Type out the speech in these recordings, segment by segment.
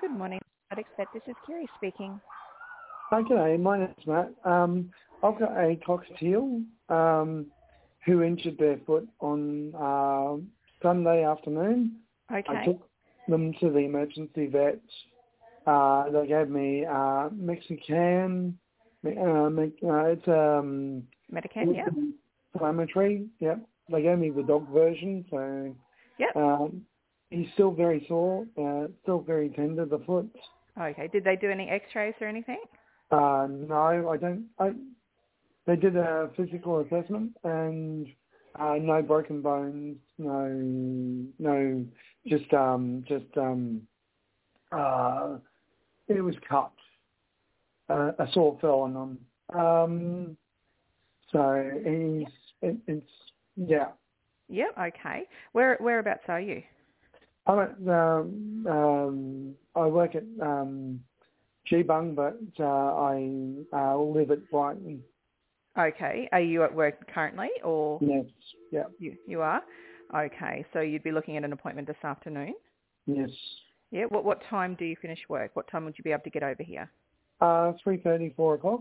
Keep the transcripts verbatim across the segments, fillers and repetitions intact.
Good morning. I'd expect this is Kiri speaking. Hi, g'day. My name's Matt. Um, I've got a cockatiel um, who injured their foot on uh, Sunday afternoon. Okay. I took them to the emergency vet. Uh, they gave me uh, Mexican. Uh, me- uh, it's um, Medican, yeah. inflammatory. Yep. They gave me the dog version, so Yep. um, he's still very sore. Uh, still very tender, the foot. Okay. Did they do any x-rays or anything? Uh, no, I don't. I, they did a physical assessment and uh, no broken bones, no, no, just um, just um, uh, it was cut. Uh, a saw fell on them. Um, so he's, it, it's yeah. Yep. Okay. Where whereabouts are you? I'm at um, um, I work at um, Geebung, but uh, I uh, live at Brighton. Okay. Are you at work currently, or Yes. Yeah. you you are? Okay. So you'd be looking at an appointment this afternoon. Yes. Yeah. What what time do you finish work? What time would you be able to get over here? Uh, three thirty, four o'clock.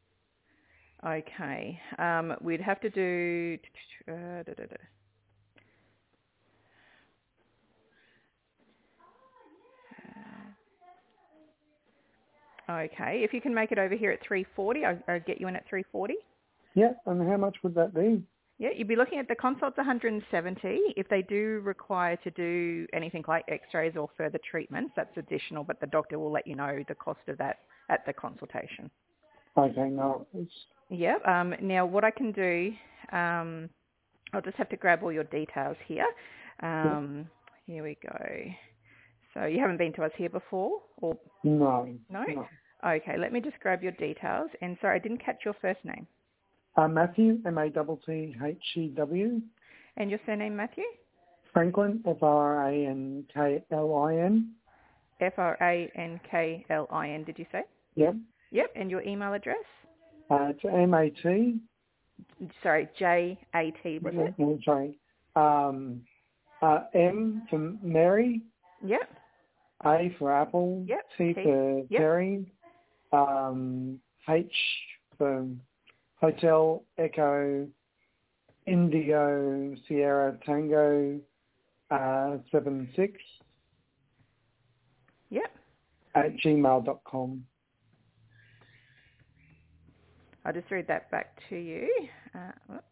Okay. Um, we'd have to do. Uh, da, da, da. Okay. If you can make it over here at three forty, I'll, I'll get you in at three forty. Yeah, and how much would that be? Yeah, you'd be looking at the consult's one hundred seventy. If they do require to do anything like x-rays or further treatments, that's additional, but the doctor will let you know the cost of that at the consultation. Okay, no. It's, Yeah. Um, now, what I can do, um, I'll just have to grab all your details here. yeah. Um, here we go. So you haven't been to us here before? Or No, no? no. Okay, let me just grab your details. And sorry, I didn't catch your first name. Uh, Matthew, M A T T H E W. And your surname, Matthew? Franklin, F R A N K L I N. F R A N K L I N, did you say? Yep. Yep, and your email address? Uh, it's M A T. Sorry, J A T, was No, it? no, sorry. Um, uh, M for Mary. Yep. A for Apple. Yep. T T. for Yep. Terry. Um, H for Hotel, Echo, Indigo, Sierra, Tango, uh, seven six Yep. at gmail dot com. I'll just read that back to you. Uh, whoop.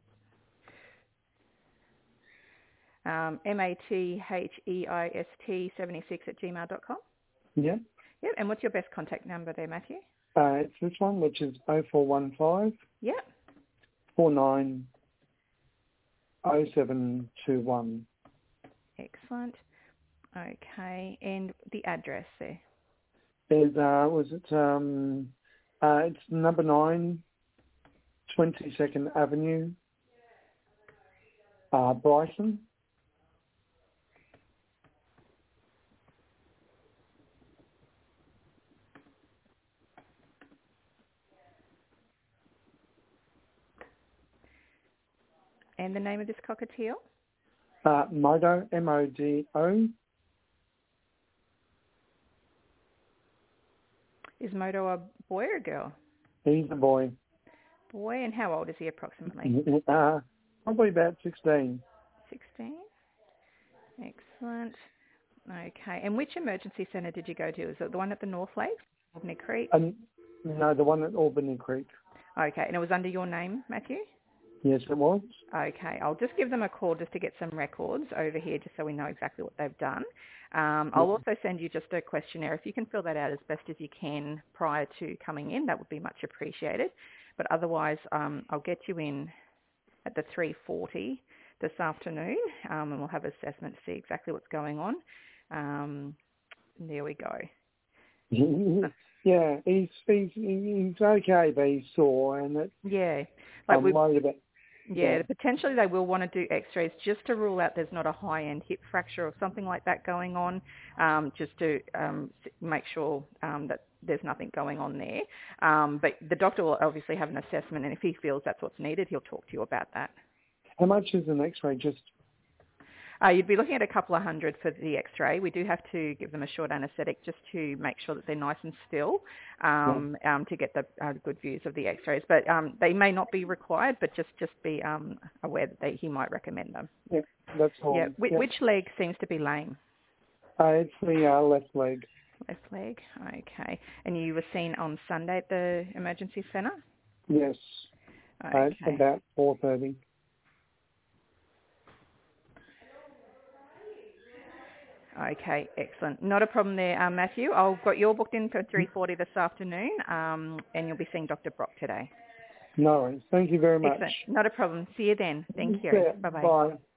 um, M A T H E I S T seventy-six at gmail dot com. Yeah. Yep. And what's your best contact number there, Matthew? Uh, it's this one, which is oh four one five, Yep. four nine oh seven two one. Excellent. Okay. And the address there? Is, uh, was it, um, uh, it's number nine, twenty-second Avenue, uh, Brighton. And the name of this cockatiel? Uh, Modo, M O D O. Is Moto a boy or a girl? He's a boy. Boy, and how old is he approximately? Uh, probably about sixteen. sixteen. Excellent. Okay. And which emergency centre did you go to? Is it the one at the North Lakes, Albany Creek? Um, no, the one at Albany Creek. Okay. And it was under your name, Matthew? Yes, it was. Okay. I'll just give them a call just to get some records over here just so we know exactly what they've done. Um, I'll also send you just a questionnaire. If you can fill that out as best as you can prior to coming in, that would be much appreciated. But otherwise, um, I'll get you in at the three forty this afternoon, um, and we'll have an assessment to see exactly what's going on. Um, there we go. Yeah, he's he's he's okay, but he's sore, and it, Yeah, like I'm we. worried about. Yeah, Yeah. potentially they will want to do x-rays just to rule out there's not a high-end hip fracture or something like that going on, um, just to um, make sure um, that there's nothing going on there. Um, but the doctor will obviously have an assessment, and if he feels that's what's needed, he'll talk to you about that. How much is an X-ray? Just Uh, you'd be looking at a couple of hundred for the X-ray. We do have to give them a short anaesthetic just to make sure that they're nice and still um, yeah. um, to get the uh, good views of the X-rays. But um, they may not be required, but just, just be um, aware that they, he might recommend them. Yeah, that's all. Yeah. Wh- yeah. Which leg seems to be lame? Uh, it's the uh, left leg. Left leg, okay. And you were seen on Sunday at the emergency centre? Yes, okay. At about four thirty. Okay, excellent. Not a problem there, um, Matthew. I've got you booked in for three forty this afternoon, um, and you'll be seeing Doctor Brock today. No worries. Thank you very much. Excellent. Not a problem. See you then. Thank you. Yeah, Bye-bye. bye.